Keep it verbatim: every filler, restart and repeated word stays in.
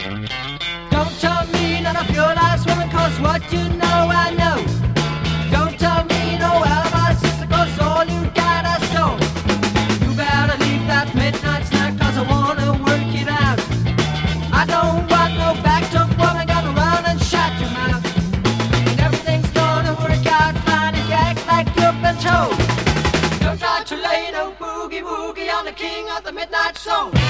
Don't tell me none of your last woman, cause what you know I know. Don't tell me no alibi, sister, cause all you got is soul. You better leave that midnight snack, cause I wanna work it out. I don't want no backed up woman, gonna run and shut your mouth. And everything's gonna work out fine if you act like you've been told. Don't try to lay no boogie woogie on the king of the midnight soul.